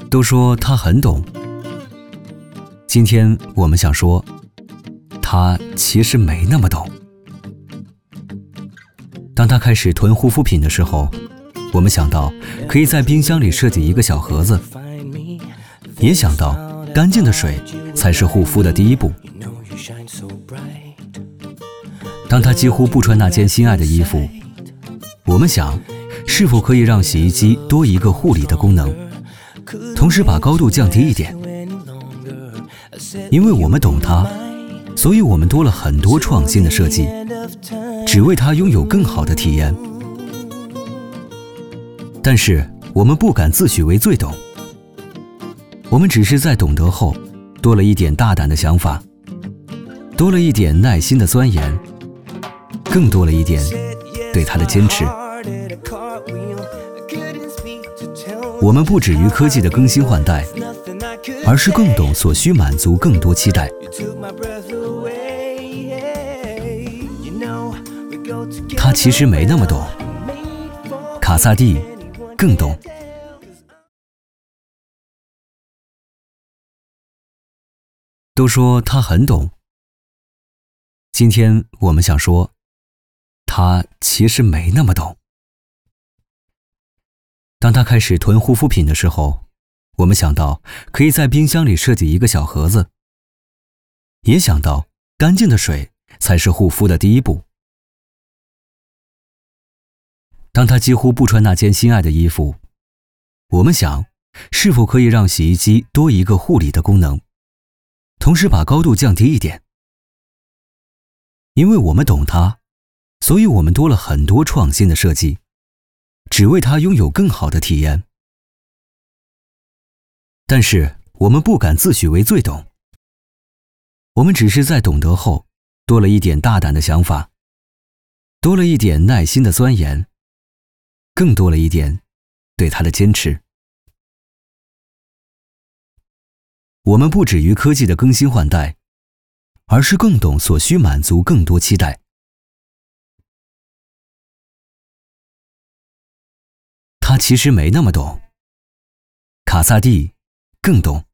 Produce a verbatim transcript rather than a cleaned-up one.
都说他很懂，今天我们想说，他其实没那么懂。当他开始囤护肤品的时候，我们想到可以在冰箱里设计一个小盒子，也想到干净的水才是护肤的第一步。当他几乎不穿那件心爱的衣服，我们想是否可以让洗衣机多一个护理的功能，同时把高度降低一点。因为我们懂它，所以我们多了很多创新的设计，只为它拥有更好的体验。但是我们不敢自诩为最懂，我们只是在懂得后多了一点大胆的想法，多了一点耐心的钻研，更多了一点对它的坚持。我们不止于科技的更新换代，而是更懂所需满足更多期待。他其实没那么懂，卡萨蒂更懂。都说他很懂，今天我们想说，他其实没那么懂。当他开始囤护肤品的时候，我们想到可以在冰箱里设计一个小盒子，也想到干净的水才是护肤的第一步。当他几乎不穿那件心爱的衣服，我们想是否可以让洗衣机多一个护理的功能，同时把高度降低一点。因为我们懂它，所以我们多了很多创新的设计，只为它拥有更好的体验。但是我们不敢自诩为最懂，我们只是在懂得后多了一点大胆的想法，多了一点耐心的钻研，更多了一点对它的坚持。我们不止于科技的更新换代，而是更懂所需满足更多期待。他其实没那么懂，卡萨蒂更懂。